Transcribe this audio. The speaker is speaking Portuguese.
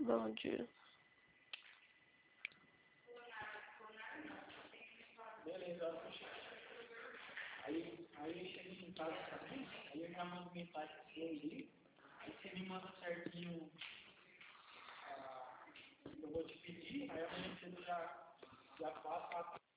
Bom dia. Beleza, aí chega em casa também, aí eu já mando mensagem pra você aí, aí você me manda certinho, eu vou te pedir, aí amanhã cedo já faço a